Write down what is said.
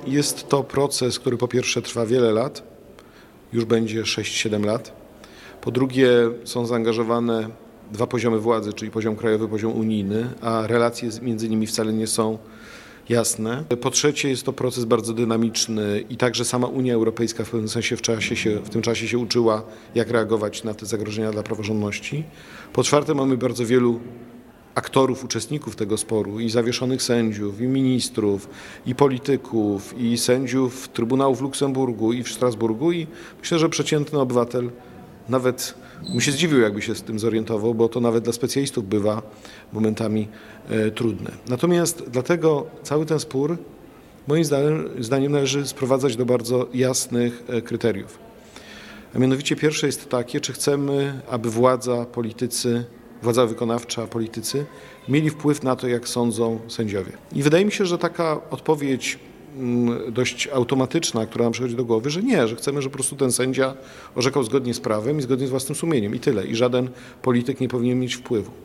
jest to proces, który po pierwsze trwa wiele lat, już będzie 6-7 lat. Po drugie są zaangażowane dwa poziomy władzy, czyli poziom krajowy, poziom unijny, a relacje między nimi wcale nie są jasne. Po trzecie jest to proces bardzo dynamiczny i także sama Unia Europejska w pewnym sensie w tym czasie się uczyła, jak reagować na te zagrożenia dla praworządności. Po czwarte mamy bardzo wielu aktorów, uczestników tego sporu i zawieszonych sędziów, i ministrów, i polityków, i sędziów Trybunału w Luksemburgu i w Strasburgu i myślę, że przeciętny obywatel nawet bym się zdziwił, jakby się z tym zorientował, bo to nawet dla specjalistów bywa momentami trudne. Natomiast dlatego cały ten spór moim zdaniem należy sprowadzać do bardzo jasnych kryteriów. A mianowicie pierwsze jest takie, czy chcemy, aby władza wykonawcza, politycy mieli wpływ na to, jak sądzą sędziowie. I wydaje mi się, że taka odpowiedź dość automatyczna, która nam przychodzi do głowy, że nie, że chcemy, żeby po prostu ten sędzia orzekał zgodnie z prawem i zgodnie z własnym sumieniem i tyle. I żaden polityk nie powinien mieć wpływu.